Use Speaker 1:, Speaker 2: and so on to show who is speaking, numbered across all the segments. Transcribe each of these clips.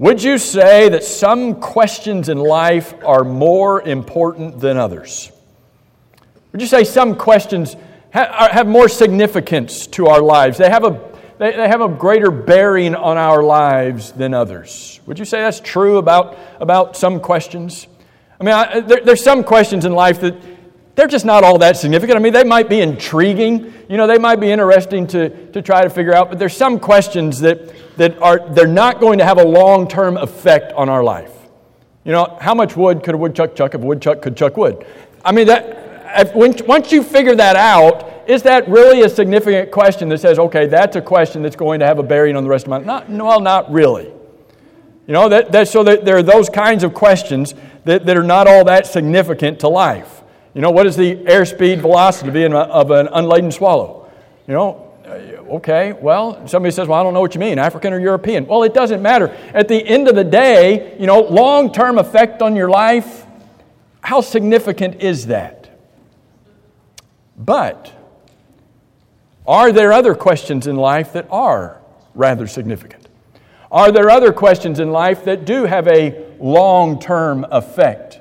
Speaker 1: Would you say that some questions in life are more important than others? Would you say some questions have more significance to our lives? They have a greater bearing on our lives than others. Would you say that's true about some questions? I mean, there's some questions in life that they're just not all that significant. I mean, they might be intriguing. They might be interesting to try to figure out. But there's some questions they're not going to have a long-term effect on our life. How much wood could a woodchuck chuck if a woodchuck could chuck wood? I mean, once you figure that out, is that really a significant question that says, okay, that's a question that's going to have a bearing on the rest of my life? Not really. So there are those kinds of questions that are not all that significant to life. What is the airspeed velocity of an unladen swallow? Okay, well, somebody says, well, I don't know what you mean, African or European. Well, it doesn't matter. At the end of the day, long-term effect on your life, how significant is that? But are there other questions in life that are rather significant? Are there other questions in life that do have a long-term effect?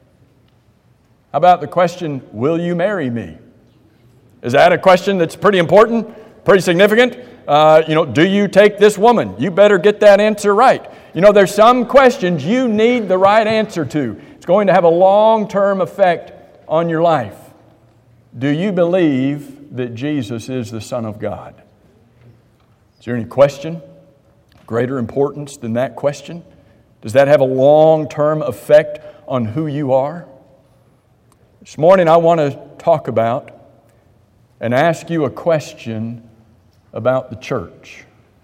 Speaker 1: How about the question, will you marry me? Is that a question that's pretty important, pretty significant? Do you take this woman? You better get that answer right. There's some questions you need the right answer to. It's going to have a long-term effect on your life. Do you believe that Jesus is the Son of God? Is there any question greater importance than that question? Does that have a long-term effect on who you are? This morning I want to talk about and ask you a question about the church.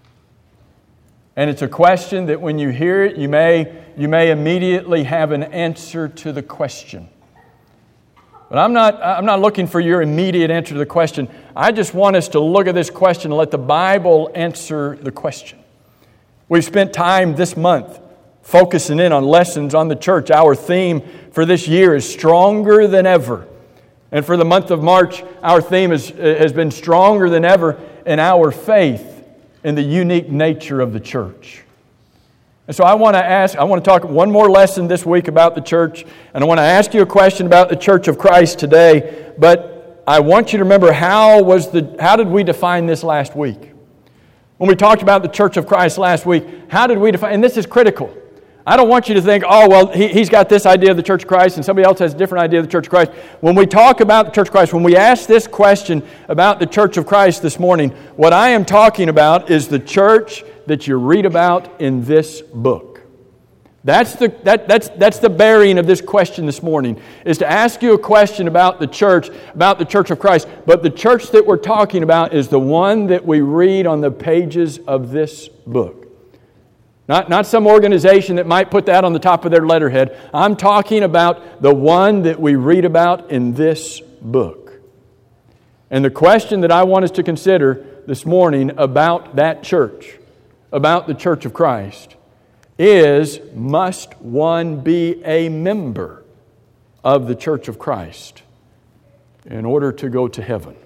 Speaker 1: And it's a question that when you hear it, you may immediately have an answer to the question. But I'm not looking for your immediate answer to the question. I just want us to look at this question and let the Bible answer the question. We've spent time this month focusing in on lessons on the church. Our theme for this year is stronger than ever. And for the month of March, our theme has been stronger than ever in our faith in the unique nature of the church. And so I want to talk one more lesson this week about the church, and I want to ask you a question about the Church of Christ today, but I want you to remember how did we define this last week? When we talked about the Church of Christ last week, how did we define, and this is critical. I don't want you to think, oh, well, he's got this idea of the Church of Christ and somebody else has a different idea of the Church of Christ. When we talk about the Church of Christ, when we ask this question about the Church of Christ this morning, what I am talking about is the church that you read about in this book. That's the bearing of this question this morning, is to ask you a question about the Church of Christ. But the church that we're talking about is the one that we read on the pages of this book. Not some organization that might put that on the top of their letterhead. I'm talking about the one that we read about in this book. And the question that I want us to consider this morning about that church, about the Church of Christ, is, must one be a member of the Church of Christ in order to go to heaven?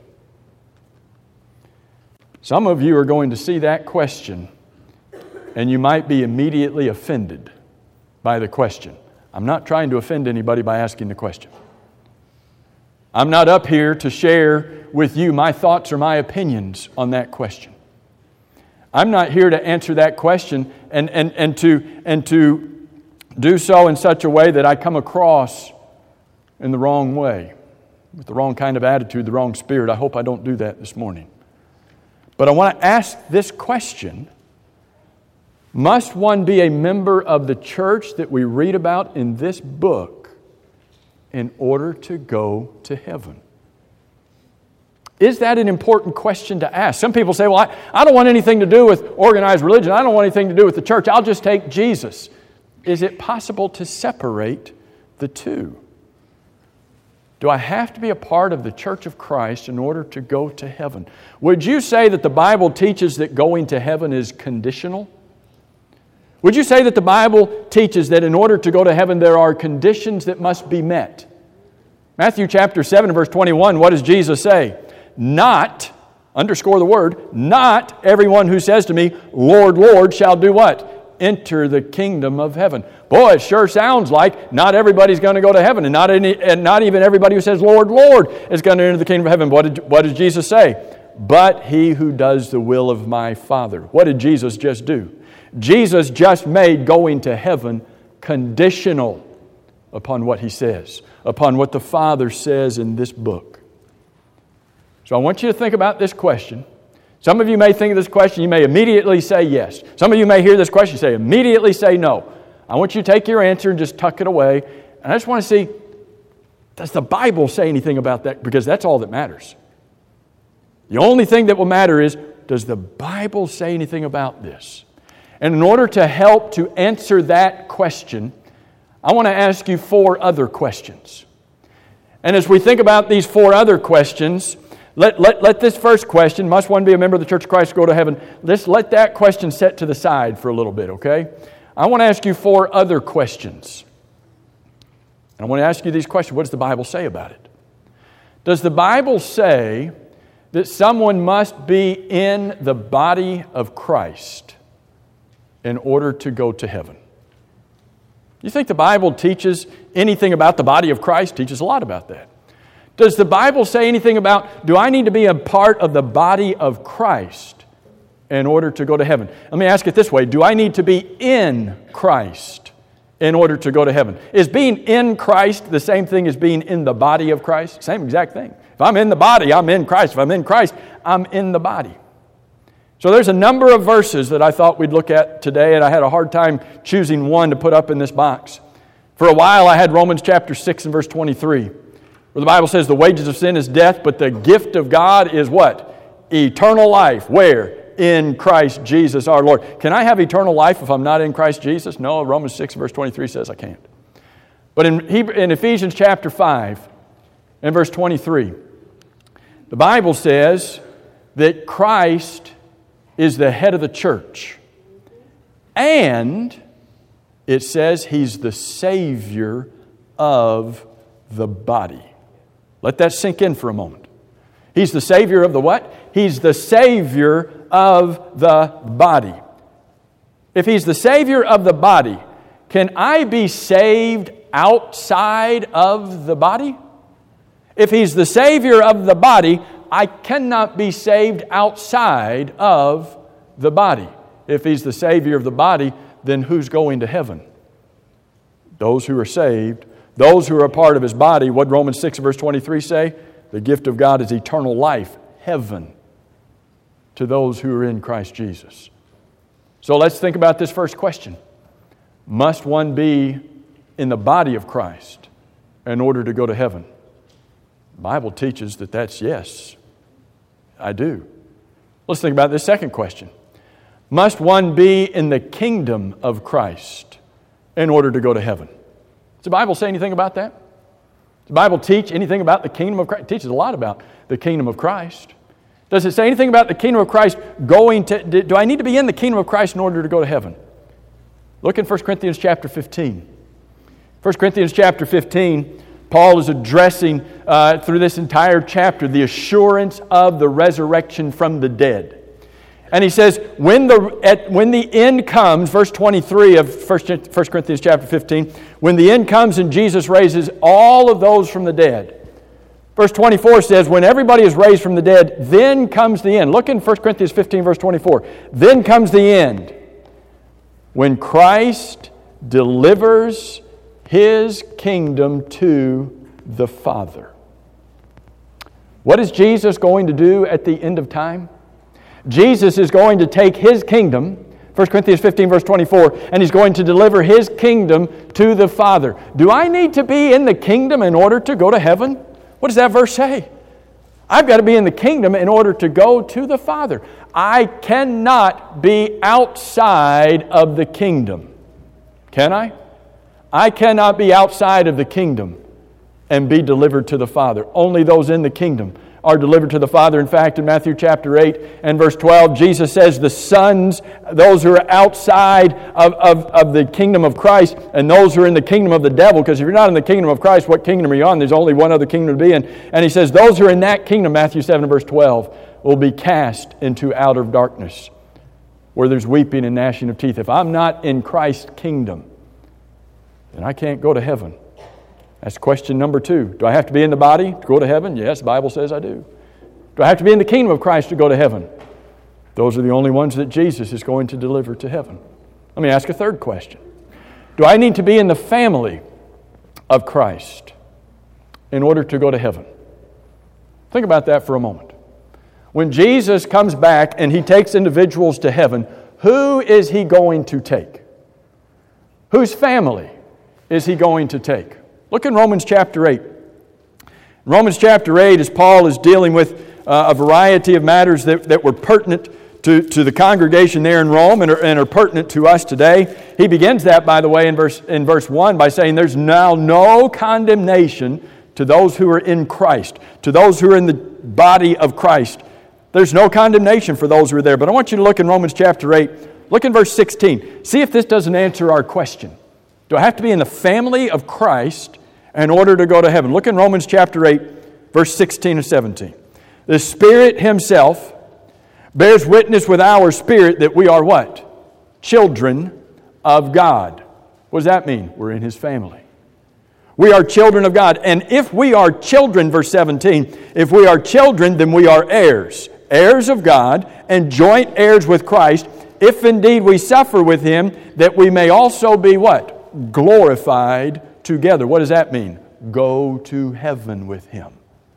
Speaker 1: Some of you are going to see that question and you might be immediately offended by the question. I'm not trying to offend anybody by asking the question. I'm not up here to share with you my thoughts or my opinions on that question. I'm not here to answer that question and to do so in such a way that I come across in the wrong way, with the wrong kind of attitude, the wrong spirit. I hope I don't do that this morning. But I want to ask this question: must one be a member of the church that we read about in this book in order to go to heaven? Is that an important question to ask? Some people say, well, I don't want anything to do with organized religion. I don't want anything to do with the church. I'll just take Jesus. Is it possible to separate the two? Do I have to be a part of the Church of Christ in order to go to heaven? Would you say that the Bible teaches that going to heaven is conditional? Would you say that the Bible teaches that in order to go to heaven there are conditions that must be met? Matthew chapter 7 verse 21, what does Jesus say? Not, underscore the word, not everyone who says to me, Lord, Lord, shall do what? enter the kingdom of heaven. Boy, it sure sounds like not everybody's going to go to heaven, and not even everybody who says, Lord, Lord, is going to enter the kingdom of heaven. What did Jesus say? But he who does the will of my Father. What did Jesus just do? Jesus just made going to heaven conditional upon what he says, upon what the Father says in this book. So I want you to think about this question. Some of you may think of this question, you may immediately say yes. Some of you may hear this question, immediately say no. I want you to take your answer and just tuck it away. And I just want to see, does the Bible say anything about that? Because that's all that matters. The only thing that will matter is, does the Bible say anything about this? And in order to help to answer that question, I want to ask you 4 other questions. And as we think about these 4 other questions, let this first question, must one be a member of the Church of Christ to go to heaven? Let's let that question set to the side for a little bit, okay? I want to ask you 4 other questions. And I want to ask you these questions. What does the Bible say about it? Does the Bible say that someone must be in the body of Christ in order to go to heaven? You think the Bible teaches anything about the body of Christ? It teaches a lot about that. Does the Bible say anything about, do I need to be a part of the body of Christ in order to go to heaven? Let me ask it this way. Do I need to be in Christ in order to go to heaven? Is being in Christ the same thing as being in the body of Christ? Same exact thing. If I'm in the body, I'm in Christ. If I'm in Christ, I'm in the body. So there's a number of verses that I thought we'd look at today, and I had a hard time choosing one to put up in this box. For a while, I had Romans chapter 6 and verse 23, where the Bible says, the wages of sin is death, but the gift of God is what? Eternal life. Where? In Christ Jesus our Lord. Can I have eternal life if I'm not in Christ Jesus? No, Romans 6 verse 23 says I can't. But in Ephesians chapter 5 and verse 23, the Bible says that Christ is the head of the church. And it says He's the Savior of the body. Let that sink in for a moment. He's the Savior of the what? He's the Savior of the body. If He's the Savior of the body, can I be saved outside of the body? If He's the Savior of the body, I cannot be saved outside of the body. If He's the Savior of the body, then who's going to heaven? Those who are saved, those who are a part of His body. What Romans 6 verse 23 say? The gift of God is eternal life, heaven, to those who are in Christ Jesus. So let's think about this first question. Must one be in the body of Christ in order to go to heaven? The Bible teaches that that's yes. I do. Let's think about this second question. Must one be in the kingdom of Christ in order to go to heaven? Does the Bible say anything about that? Does the Bible teach anything about the kingdom of Christ? It teaches a lot about the kingdom of Christ. Does it say anything about the kingdom of Christ do I need to be in the kingdom of Christ in order to go to heaven? Look in 1 Corinthians chapter 15. 1 Corinthians chapter 15, Paul is addressing through this entire chapter the assurance of the resurrection from the dead. And he says, when the end comes, verse 23 of 1 Corinthians chapter 15, when the end comes and Jesus raises all of those from the dead. Verse 24 says, when everybody is raised from the dead, then comes the end. Look in 1 Corinthians 15, verse 24. Then comes the end, when Christ delivers His kingdom to the Father. What is Jesus going to do at the end of time? Jesus is going to take His kingdom, 1 Corinthians 15 verse 24, and He's going to deliver His kingdom to the Father. Do I need to be in the kingdom in order to go to heaven? What does that verse say? I've got to be in the kingdom in order to go to the Father. I cannot be outside of the kingdom. Can I? I cannot be outside of the kingdom and be delivered to the Father. Only those in the kingdom are delivered to the Father. In fact, in Matthew chapter 8 and verse 12, Jesus says the sons, those who are outside of the kingdom of Christ, and those who are in the kingdom of the devil, because if you're not in the kingdom of Christ, what kingdom are you on? There's only one other kingdom to be in. And He says those who are in that kingdom, Matthew 7 and verse 12, will be cast into outer darkness, where there's weeping and gnashing of teeth. If I'm not in Christ's kingdom, then I can't go to heaven. That's question number 2. Do I have to be in the body to go to heaven? Yes, the Bible says I do. Do I have to be in the kingdom of Christ to go to heaven? Those are the only ones that Jesus is going to deliver to heaven. Let me ask a third question. Do I need to be in the family of Christ in order to go to heaven? Think about that for a moment. When Jesus comes back and He takes individuals to heaven, who is He going to take? Whose family is He going to take? Look in Romans chapter 8. In Romans chapter 8, as Paul is dealing with a variety of matters that were pertinent to the congregation there in Rome and are pertinent to us today, he begins that, by the way, in verse 1 by saying, there's now no condemnation to those who are in Christ, to those who are in the body of Christ. There's no condemnation for those who are there. But I want you to look in Romans chapter 8. Look in verse 16. See if this doesn't answer our question. Do I have to be in the family of Christ in order to go to heaven? Look in Romans chapter 8, verse 16 and 17. The Spirit Himself bears witness with our spirit that we are what? Children of God. What does that mean? We're in His family. We are children of God. And if we are children, verse 17, if we are children, then we are heirs. Heirs of God and joint heirs with Christ, if indeed we suffer with Him, that we may also be what? Glorified together. What does that mean? Go to heaven with Him.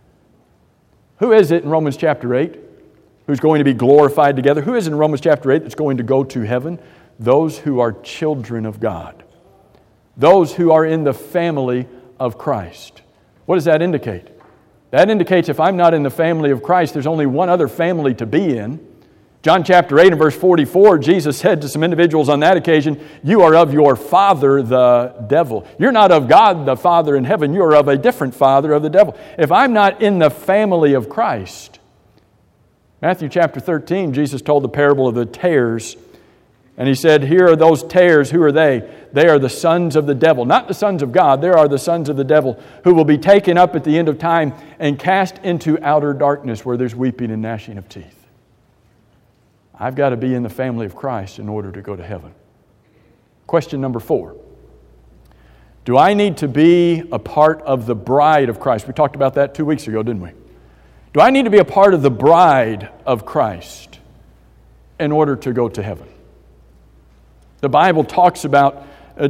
Speaker 1: Who is it in Romans chapter 8 who's going to be glorified together? Who is it in Romans chapter 8 that's going to go to heaven? Those who are children of God. Those who are in the family of Christ. What does that indicate? That indicates if I'm not in the family of Christ, there's only one other family to be in. John chapter 8 and verse 44, Jesus said to some individuals on that occasion, you are of your father, the devil. You're not of God, the Father in heaven. You are of a different father, of the devil. If I'm not in the family of Christ, Matthew chapter 13, Jesus told the parable of the tares. And He said, here are those tares. Who are they? They are the sons of the devil. Not the sons of God. They are the sons of the devil who will be taken up at the end of time and cast into outer darkness where there's weeping and gnashing of teeth. I've got to be in the family of Christ in order to go to heaven. Question number 4. Do I need to be a part of the bride of Christ? We talked about that 2 weeks ago, didn't we? Do I need to be a part of the bride of Christ in order to go to heaven? The Bible talks about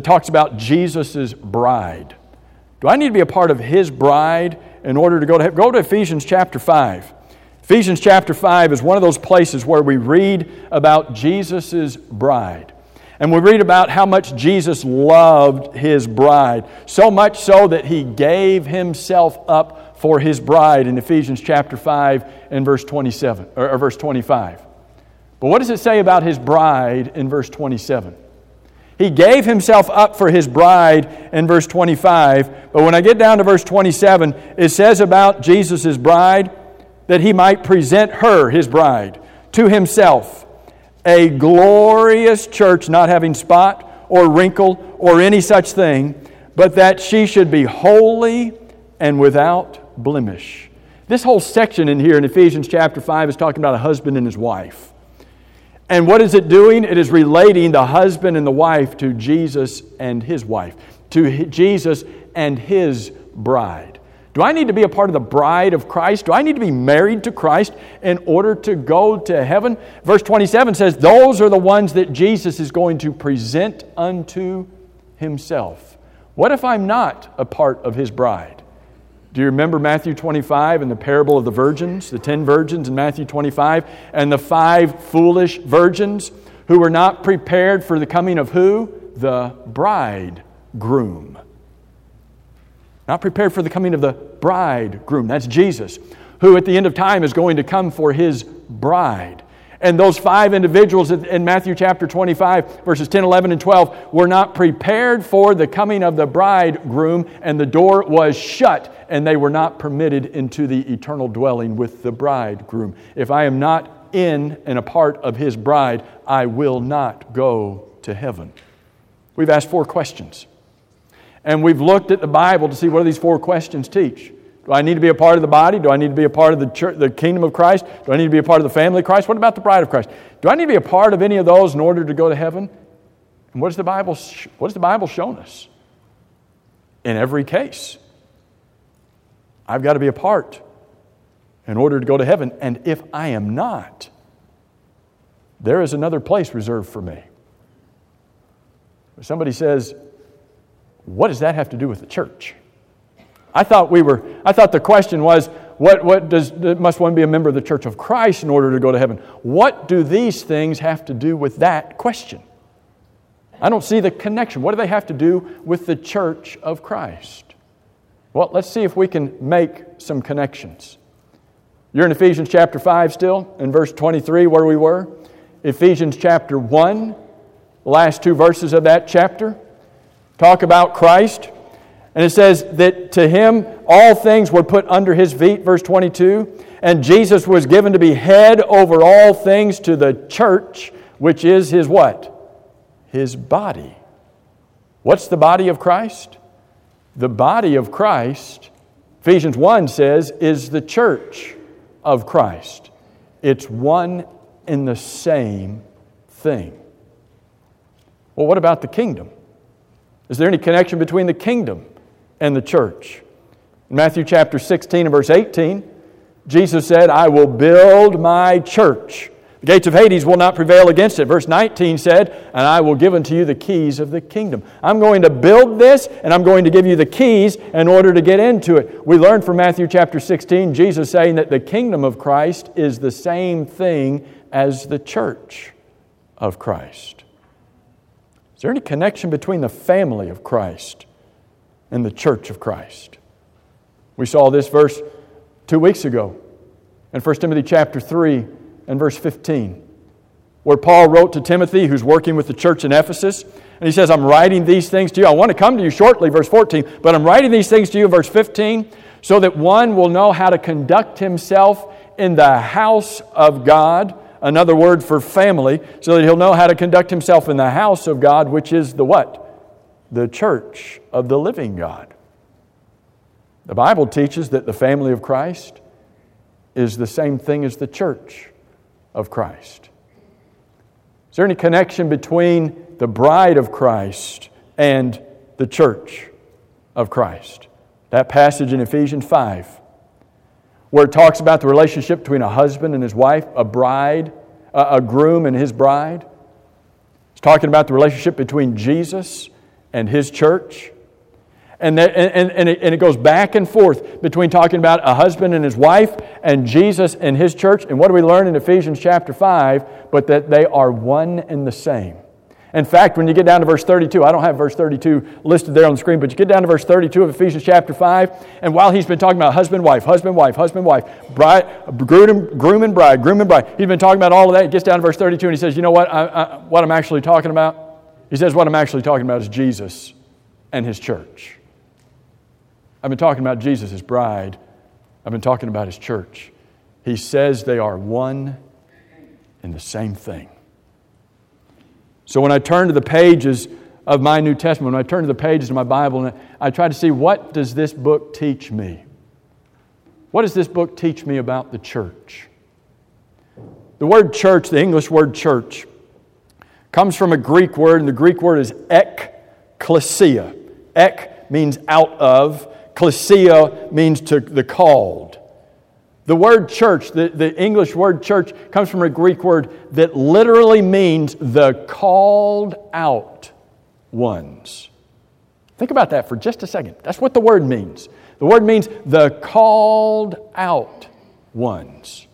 Speaker 1: Jesus' bride. Do I need to be a part of His bride in order to go to heaven? Go to Ephesians chapter 5. Ephesians chapter 5 is one of those places where we read about Jesus' bride. And we read about how much Jesus loved His bride. So much so that He gave Himself up for His bride in Ephesians chapter 5 and verse 27 or verse 25. But what does it say about His bride in verse 27? He gave Himself up for His bride in verse 25. But when I get down to verse 27, it says about Jesus' bride that He might present her, His bride, to Himself, a glorious church, not having spot or wrinkle or any such thing, but that she should be holy and without blemish. This whole section in here in Ephesians chapter 5 is talking about a husband and his wife. And what is it doing? It is relating the husband and the wife to Jesus and His wife, to Jesus and His bride. Do I need to be a part of the bride of Christ? Do I need to be married to Christ in order to go to heaven? Verse 27 says, those are the ones that Jesus is going to present unto Himself. What if I'm not a part of His bride? Do you remember Matthew 25 and the parable of the virgins, the 10 virgins in Matthew 25, and the 5 foolish virgins who were not prepared for the coming of who? The bridegroom. Not prepared for the coming of the bridegroom. That's Jesus, who at the end of time is going to come for His bride. And those 5 individuals in Matthew chapter 25, verses 10, 11, and 12, were not prepared for the coming of the bridegroom, and the door was shut, and they were not permitted into the eternal dwelling with the bridegroom. If I am not in and a part of His bride, I will not go to heaven. We've asked 4 questions. And we've looked at the Bible to see what do these 4 questions teach. Do I need to be a part of the body? Do I need to be a part of the church, the kingdom of Christ? Do I need to be a part of the family of Christ? What about the bride of Christ? Do I need to be a part of any of those in order to go to heaven? And what has the Bible shown us? In every case, I've got to be a part in order to go to heaven. And if I am not, there is another place reserved for me. Somebody says, what does that have to do with the church? I thought the question was, must one be a member of the Church of Christ in order to go to heaven? What do these things have to do with that question? I don't see the connection. What do they have to do with the Church of Christ? Well, let's see if we can make some connections. You're in Ephesians chapter 5 still, in verse 23 where we were. Ephesians chapter 1, the last two verses of that chapter, talk about Christ. And it says that to Him all things were put under His feet, verse 22. And Jesus was given to be head over all things to the church, which is His what? His body. What's the body of Christ? The body of Christ, Ephesians 1 says, is the church of Christ. It's one and the same thing. Well, what about the kingdom? Is there any connection between the kingdom and the church? In Matthew chapter 16 and verse 18, Jesus said, I will build my church. The gates of Hades will not prevail against it. Verse 19 said, and I will give unto you the keys of the kingdom. I'm going to build this, and I'm going to give you the keys in order to get into it. We learned from Matthew chapter 16, Jesus saying that the kingdom of Christ is the same thing as the church of Christ. Is there any connection between the family of Christ and the church of Christ? We saw this verse 2 weeks ago in 1 Timothy chapter 3 and verse 15, where Paul wrote to Timothy, who's working with the church in Ephesus, and he says, I'm writing these things to you. I want to come to you shortly, verse 14, but I'm writing these things to you, verse 15, so that one will know how to conduct himself in the house of God. Another word for family, so that he'll know how to conduct himself in the house of God, which is the what? The church of the living God. The Bible teaches that the family of Christ is the same thing as the church of Christ. Is there any connection between the bride of Christ and the church of Christ? That passage in Ephesians 5, where it talks about the relationship between a husband and his wife, a bride, a groom and his bride. It's talking about the relationship between Jesus and His church. And it goes back and forth between talking about a husband and his wife and Jesus and His church. And what do we learn in Ephesians chapter 5? But that they are one and the same. In fact, when you get down to verse 32, I don't have verse 32 listed there on the screen, but you get down to verse 32 of Ephesians chapter 5, and while he's been talking about husband, wife, bride, groom and bride, he's been talking about all of that. He gets down to verse 32 and he says, you know what I'm actually talking about? He says, what I'm actually talking about is Jesus and His church. I've been talking about Jesus, His bride. I've been talking about His church. He says they are one and the same thing. So when I turn to the pages of my New Testament, when I turn to the pages of my Bible, and I try to see, what does this book teach me? What does this book teach me about the church? The word church, the English word church, comes from a Greek word, and the Greek word is ekklesia. Ek means out of. Klesia means to the called. The word church, the English word church, comes from a Greek word that literally means the called out ones. Think about that for just a second. That's what the word means. The word means the called out ones.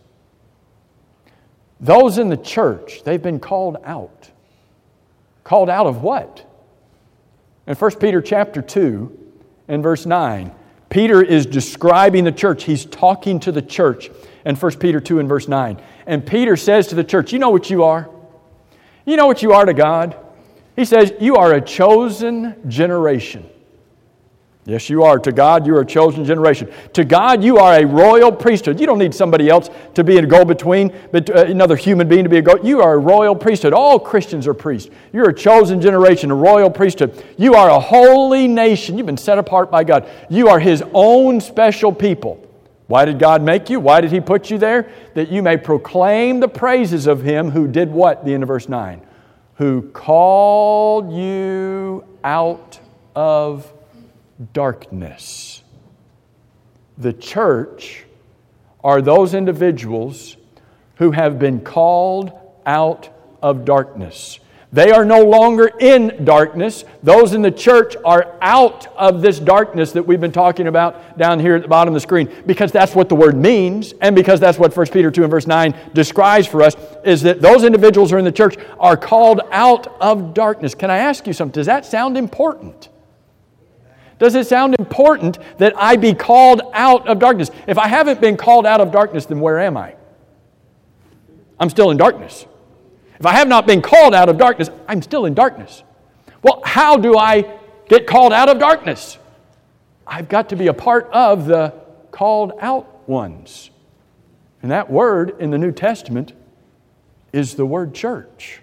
Speaker 1: Those in the church, they've been called out. Called out of what? In 1 Peter chapter 2 and verse 9, Peter is describing the church. He's talking to the church in 1 Peter 2 and verse 9. And Peter says to the church, you know what you are? You know what you are to God? He says, you are a chosen generation. Yes, you are. To God, you are a chosen generation. To God, you are a royal priesthood. You don't need somebody else to be a go-between, another human being to be a go. You are a royal priesthood. All Christians are priests. You're a chosen generation, a royal priesthood. You are a holy nation. You've been set apart by God. You are His own special people. Why did God make you? Why did He put you there? That you may proclaim the praises of Him who did what? The end of verse 9. Who called you out of darkness. The church are those individuals who have been called out of darkness. They are no longer in darkness. Those in the church are out of this darkness that we've been talking about down here at the bottom of the screen, because that's what the word means, and because that's what 1 Peter 2 and verse 9 describes for us, is that those individuals who are in the church are called out of darkness. Can I ask you something? Does that sound important? Does it sound important that I be called out of darkness? If I haven't been called out of darkness, then where am I? I'm still in darkness. If I have not been called out of darkness, I'm still in darkness. Well, how do I get called out of darkness? I've got to be a part of the called out ones. And that word in the New Testament is the word church.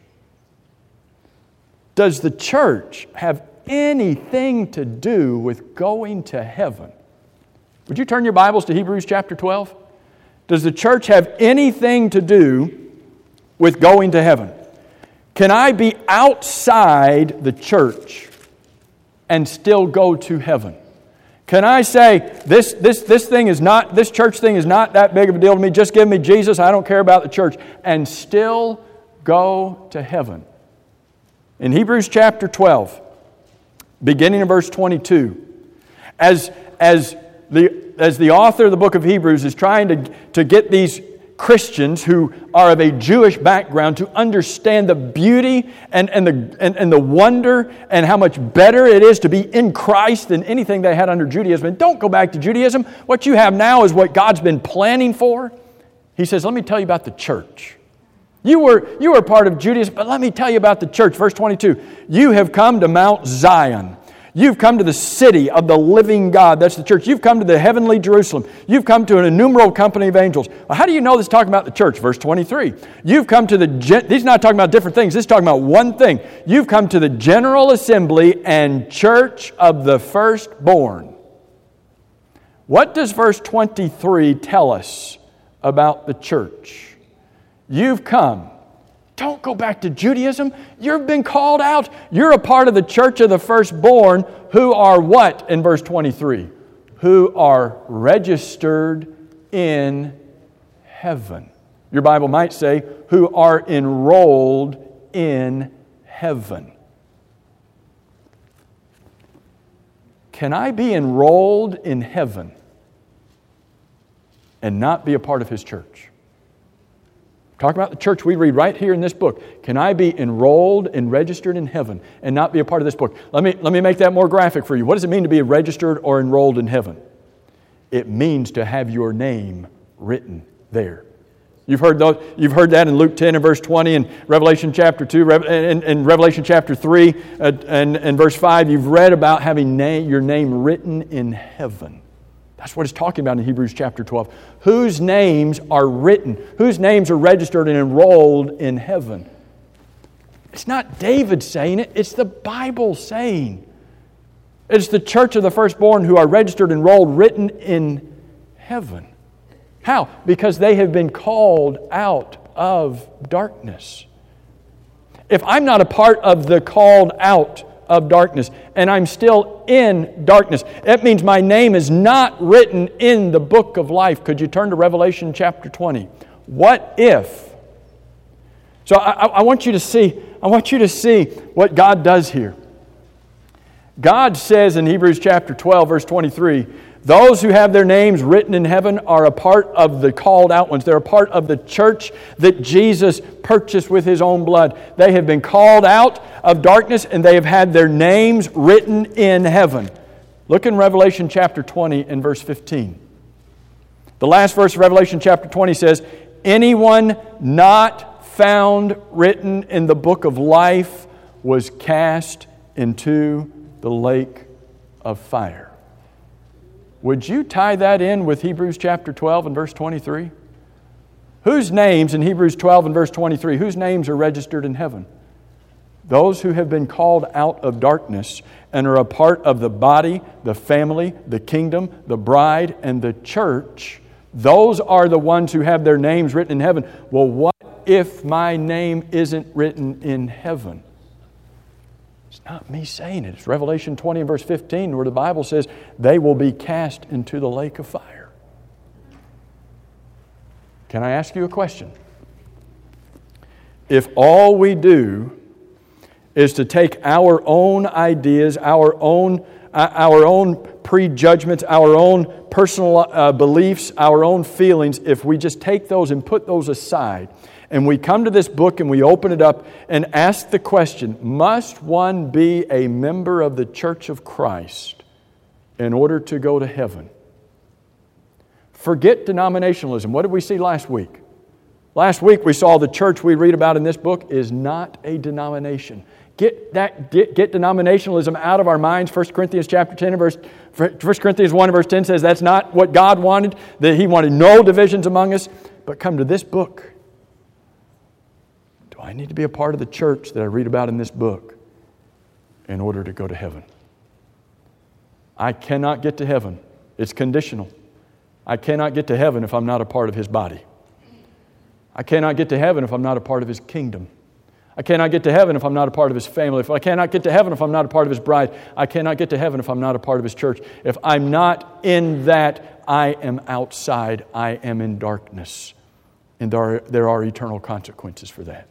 Speaker 1: Does the church have anything to do with going to heaven? Would you turn your Bibles to Hebrews chapter 12? Does the church have anything to do with going to heaven? Can I be outside the church and still go to heaven? Can I say, this church thing is not that big of a deal to me, just give me Jesus, I don't care about the church, and still go to heaven? In Hebrews chapter 12, beginning in verse 22, as the author of the book of Hebrews is trying to get these Christians who are of a Jewish background to understand the beauty and the wonder and how much better it is to be in Christ than anything they had under Judaism. And don't go back to Judaism. What you have now is what God's been planning for. He says, let me tell you about the church. You were part of Judaism, but let me tell you about the church. Verse 22, you have come to Mount Zion. You've come to the city of the living God. That's the church. You've come to the heavenly Jerusalem. You've come to an innumerable company of angels. Well, how do you know this is talking about the church? Verse 23. You've come to these not talking about different things. This is talking about one thing. You've come to the general assembly and church of the firstborn. What does verse 23 tell us about the church? You've come. Don't go back to Judaism. You've been called out. You're a part of the church of the firstborn, who are what in verse 23? Who are registered in heaven. Your Bible might say, who are enrolled in heaven. Can I be enrolled in heaven and not be a part of His church? Talk about the church we read right here in this book. Can I be enrolled and registered in heaven and not be a part of this book? Let me make that more graphic for you. What does it mean to be registered or enrolled in heaven? It means to have your name written there. You've heard that in Luke 10 and verse 20, and Revelation chapter 2, and Revelation chapter 3 and verse 5. You've read about having your name written in heaven. That's what it's talking about in Hebrews chapter 12. Whose names are written, whose names are registered and enrolled in heaven. It's not David saying it, it's the Bible saying. It's the church of the firstborn who are registered, enrolled, written in heaven. How? Because they have been called out of darkness. If I'm not a part of the called out of darkness, and I'm still in darkness, that means my name is not written in the book of life. Could you turn to Revelation chapter 20? What if? So I want you to see what God does here. God says in Hebrews chapter 12, verse 23, those who have their names written in heaven are a part of the called out ones. They're a part of the church that Jesus purchased with His own blood. They have been called out of darkness and they have had their names written in heaven. Look in Revelation chapter 20 and verse 15. The last verse of Revelation chapter 20 says, anyone not found written in the book of life was cast into the lake of fire. Would you tie that in with Hebrews chapter 12 and verse 23? Whose names in Hebrews 12 and verse 23, whose names are registered in heaven? Those who have been called out of darkness and are a part of the body, the family, the kingdom, the bride, and the church. Those are the ones who have their names written in heaven. Well, what if my name isn't written in heaven? It's not me saying it. It's Revelation 20 and verse 15 where the Bible says they will be cast into the lake of fire. Can I ask you a question? If all we do is to take our own ideas, our own prejudgments, our own personal beliefs, our own feelings, if we just take those and put those aside, and we come to this book and we open it up and ask the question, must one be a member of the Church of Christ in order to go to heaven? Forget denominationalism. What did we see last week? Last week we saw the church we read about in this book is not a denomination. Get denominationalism out of our minds. 1 Corinthians chapter 10 and 1 Corinthians 1 and verse 10 says that's not what God wanted, that He wanted no divisions among us. But come to this book. Do I need to be a part of the church that I read about in this book in order to go to heaven? I cannot get to heaven. It's conditional. I cannot get to heaven if I'm not a part of His body. I cannot get to heaven if I'm not a part of His kingdom. I cannot get to heaven if I'm not a part of His family. I cannot get to heaven if I'm not a part of His bride. I cannot get to heaven if I'm not a part of His church. If I'm not in that, I am outside. I am in darkness. And there are eternal consequences for that.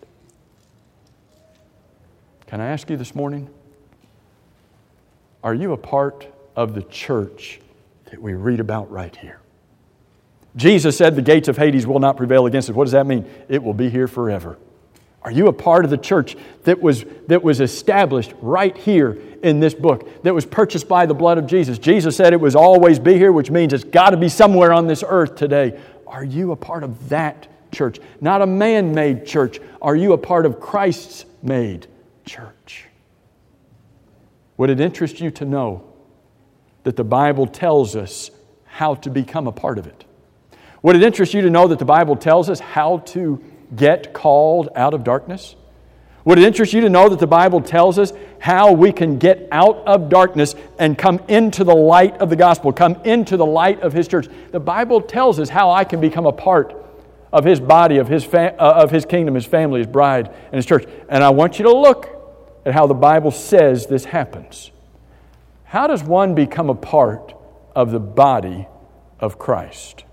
Speaker 1: Can I ask you this morning, are you a part of the church that we read about right here? Jesus said the gates of Hades will not prevail against it. What does that mean? It will be here forever. Are you a part of the church that was established right here in this book, that was purchased by the blood of Jesus? Jesus said it was always be here, which means it's got to be somewhere on this earth today. Are you a part of that church? Not a man-made church. Are you a part of Christ's made church? Would it interest you to know that the Bible tells us how to become a part of it? Would it interest you to know that the Bible tells us how to get called out of darkness? Would it interest you to know that the Bible tells us how we can get out of darkness and come into the light of the gospel, come into the light of His church? The Bible tells us how I can become a part of His body, of His kingdom, His family, His bride, and His church. And I want you to look at how the Bible says this happens. How does one become a part of the body of Christ?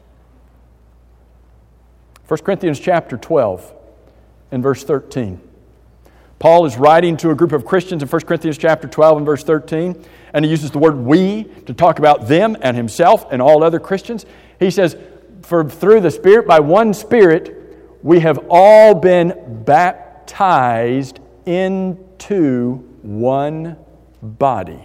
Speaker 1: 1 Corinthians chapter 12 and verse 13. Paul is writing to a group of Christians in 1 Corinthians chapter 12 and verse 13, and he uses the word we to talk about them and himself and all other Christians. He says, "For through the Spirit, by one Spirit, we have all been baptized into one body."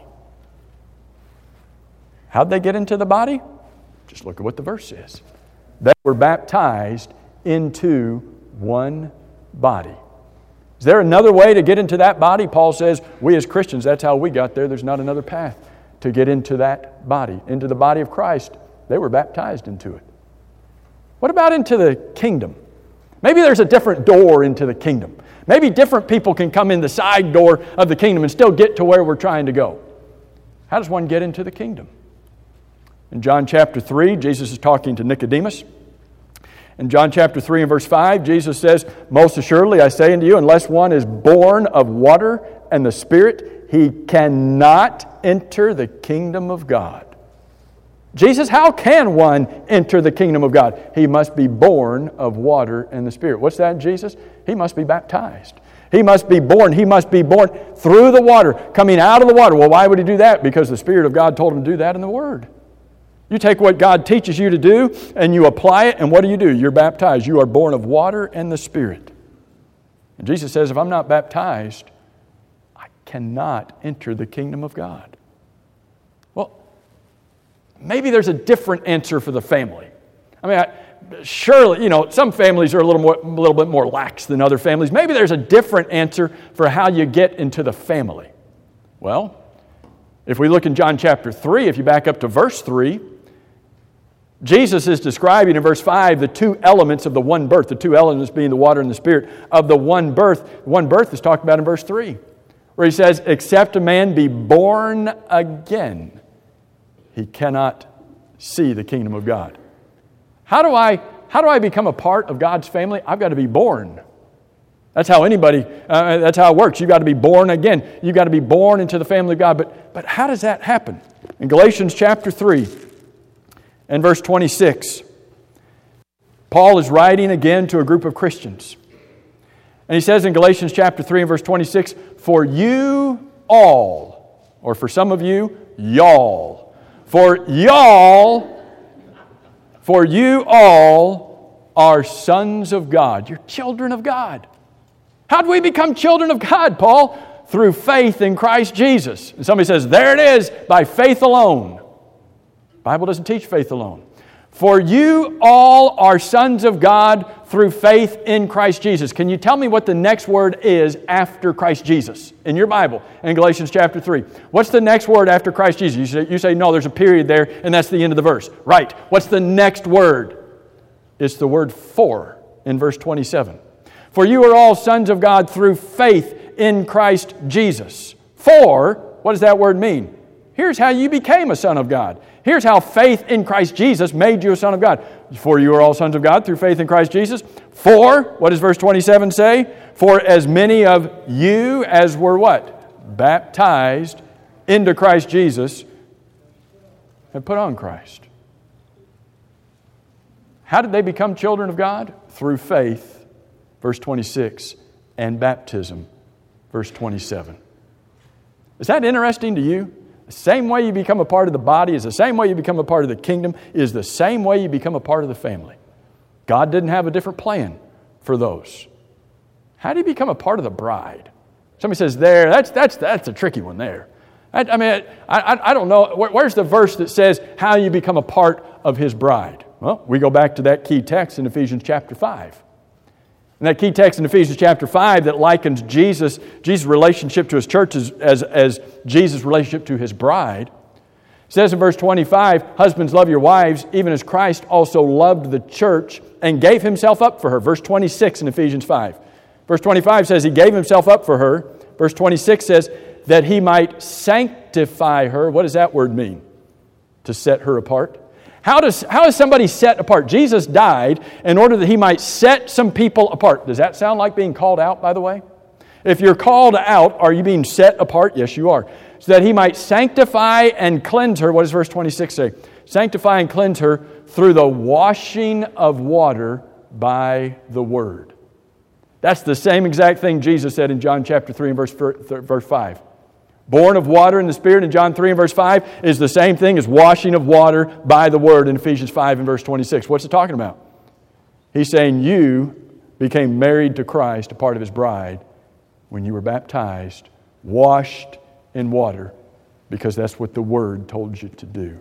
Speaker 1: How'd they get into the body? Just look at what the verse says. They were baptized into one body. Is there another way to get into that body? Paul says, we as Christians, that's how we got there. There's not another path to get into that body, into the body of Christ. They were baptized into it. What about into the kingdom? Maybe there's a different door into the kingdom. Maybe different people can come in the side door of the kingdom and still get to where we're trying to go. How does one get into the kingdom? In John chapter 3, Jesus is talking to Nicodemus. In John chapter 3 and verse 5, Jesus says, "Most assuredly I say unto you, unless one is born of water and the Spirit, he cannot enter the kingdom of God." Jesus, how can one enter the kingdom of God? He must be born of water and the Spirit. What's that, Jesus? He must be baptized. He must be born. He must be born through the water, coming out of the water. Well, why would he do that? Because the Spirit of God told him to do that in the Word. You take what God teaches you to do and you apply it, and what do? You're baptized. You are born of water and the Spirit. And Jesus says, if I'm not baptized, I cannot enter the kingdom of God. Well, maybe there's a different answer for the family. I mean, surely, some families are a little bit more lax than other families. Maybe there's a different answer for how you get into the family. Well, if we look in John chapter 3, if you back up to verse 3, Jesus is describing in verse 5 the two elements of the one birth, the two elements being the water and the Spirit of the one birth. One birth is talked about in verse 3, where he says, except a man be born again, he cannot see the kingdom of God. How do I become a part of God's family? I've got to be born. That's how that's how it works. You've got to be born again. You've got to be born into the family of God. But how does that happen? In Galatians chapter 3 and verse 26, Paul is writing again to a group of Christians. And he says in Galatians chapter 3 and verse 26, for you all, or for some of you, y'all. For you all are sons of God. You're children of God. How do we become children of God, Paul? Through faith in Christ Jesus. And somebody says, there it is, by faith alone. The Bible doesn't teach faith alone. For you all are sons of God through faith in Christ Jesus. Can you tell me what the next word is after Christ Jesus in your Bible in Galatians chapter 3? What's the next word after Christ Jesus? You say, no, there's a period there, and that's the end of the verse. Right. What's the next word? It's the word for in verse 27. For you are all sons of God through faith in Christ Jesus. For, what does that word mean? Here's how you became a son of God. Here's how faith in Christ Jesus made you a son of God. For you are all sons of God through faith in Christ Jesus. For, what does verse 27 say? For as many of you as were what? Baptized into Christ Jesus have put on Christ. How did they become children of God? Through faith, verse 26, and baptism, verse 27. Is that interesting to you? The same way you become a part of the body is the same way you become a part of the kingdom, is the same way you become a part of the family. God didn't have a different plan for those. How do you become a part of the bride? Somebody says, that's a tricky one there. I don't know. Where's the verse that says how you become a part of His bride? Well, we go back to that key text in Ephesians chapter 5. And that key text in Ephesians chapter 5 that likens Jesus' relationship to His church as Jesus' relationship to His bride. It says in verse 25, husbands, love your wives, even as Christ also loved the church and gave Himself up for her. Verse 26 in Ephesians 5. Verse 25 says He gave Himself up for her. Verse 26 says that He might sanctify her. What does that word mean? To set her apart. How is somebody set apart? Jesus died in order that He might set some people apart. Does that sound like being called out, by the way? If you're called out, are you being set apart? Yes, you are. So that He might sanctify and cleanse her. What does verse 26 say? Sanctify and cleanse her through the washing of water by the Word. That's the same exact thing Jesus said in John chapter 3 and verse 5. Born of water and the Spirit in John 3 and verse 5 is the same thing as washing of water by the Word in Ephesians 5 and verse 26. What's it talking about? He's saying you became married to Christ, a part of His bride, when you were baptized, washed in water, because that's what the Word told you to do.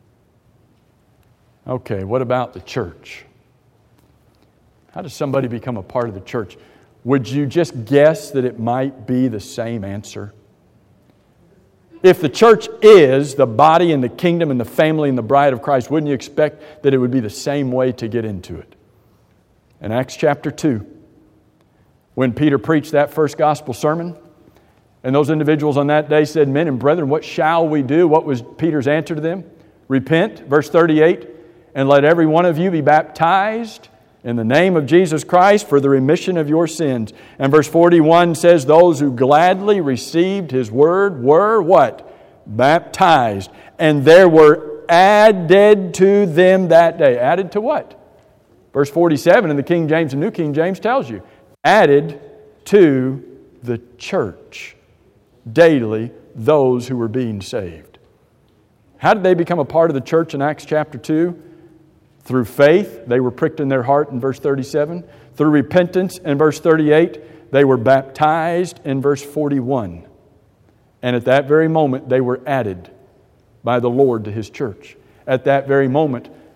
Speaker 1: Okay, what about the church? How does somebody become a part of the church? Would you just guess that it might be the same answer? If the church is the body and the kingdom and the family and the bride of Christ, wouldn't you expect that it would be the same way to get into it? In Acts chapter 2, when Peter preached that first gospel sermon, and those individuals on that day said, men and brethren, what shall we do? What was Peter's answer to them? Repent, verse 38, and let every one of you be baptized in the name of Jesus Christ for the remission of your sins. And verse 41 says, those who gladly received His word were what? Baptized. And there were added to them that day. Added to what? Verse 47 in the King James and New King James tells you. Added to the church daily those who were being saved. How did they become a part of the church in Acts chapter 2? Through faith, they were pricked in their heart in verse 37. Through repentance in verse 38, they were baptized in verse 41. And at that very moment, they were added by the Lord to His church. At that very moment,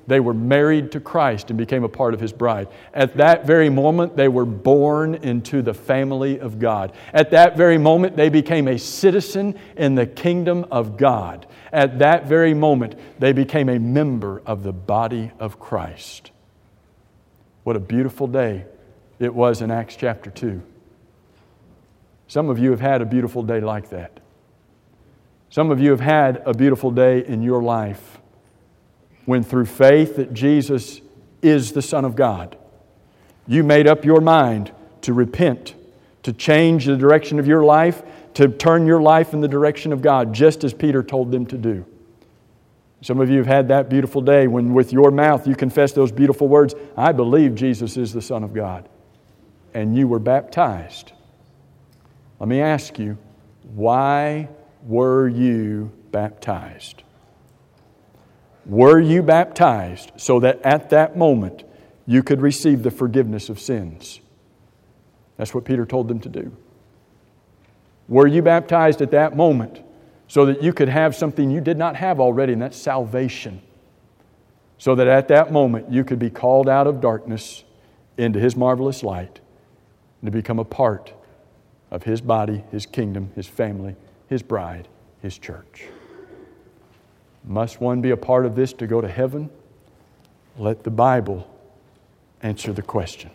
Speaker 1: they were married to Christ and became a part of His bride. At that very moment, they were born into the family of God. At that very moment, they became a citizen in the kingdom of God. At that very moment, they became a member of the body of Christ. What a beautiful day it was in Acts chapter 2. Some of you have had a beautiful day like that. Some of you have had a beautiful day in your life when through faith that Jesus is the Son of God, you made up your mind to repent, to change the direction of your life, to turn your life in the direction of God, just as Peter told them to do. Some of you have had that beautiful day when with your mouth you confess those beautiful words, I believe Jesus is the Son of God, and you were baptized. Let me ask you, why were you baptized? Were you baptized so that at that moment you could receive the forgiveness of sins? That's what Peter told them to do. Were you baptized at that moment so that you could have something you did not have already, and that's salvation? So that at that moment you could be called out of darkness into His marvelous light and to become a part of His body, His kingdom, His family, His bride, His church. Must one be a part of this to go to heaven? Let the Bible answer the question.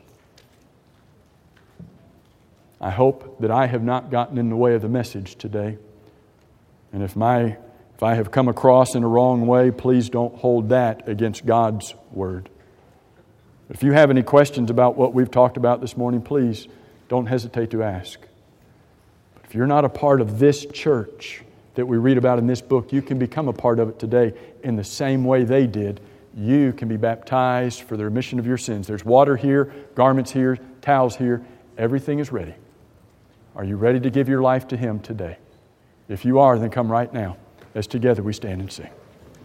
Speaker 1: I hope that I have not gotten in the way of the message today. And if I have come across in a wrong way, please don't hold that against God's Word. If you have any questions about what we've talked about this morning, please don't hesitate to ask. But if you're not a part of this church that we read about in this book, you can become a part of it today in the same way they did. You can be baptized for the remission of your sins. There's water here, garments here, towels here. Everything is ready. Are you ready to give your life to Him today? If you are, then come right now as together we stand and sing.